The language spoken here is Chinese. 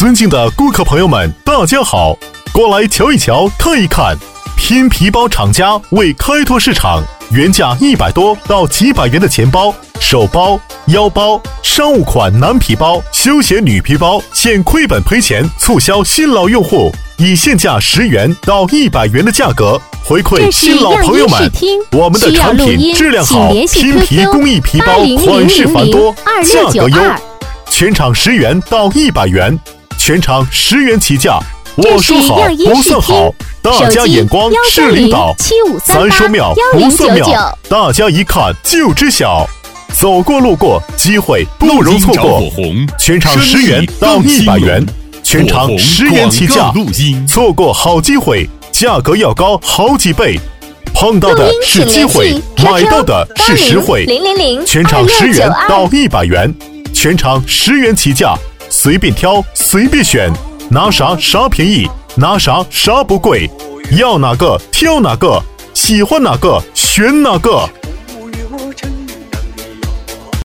尊敬的顾客朋友们，大家好，过来瞧一瞧，看一看。拼皮包厂家为开拓市场，原价100多到几百元的钱包、手包、腰包、商务款男皮包、休闲女皮包，现亏本赔钱促销新老用户，以现价10元到100元的价格回馈新老朋友们。我们的产品质量好，拼皮工艺皮包款式繁多，价格优，全场10元到100元，全场10元起价。我说好不算好，大家眼光是领导，咱说妙不算妙，大家一看就知晓。走过路过，机会不容错过。全场10元到100元，全场10元起价。错过好机会，价格要高好几倍。碰到的是机会，买到的是实惠。全场10元到100元，全场10元起价，随便挑，随便选。拿啥啥便宜，拿啥啥不贵，要哪个挑哪个，喜欢哪个选哪个。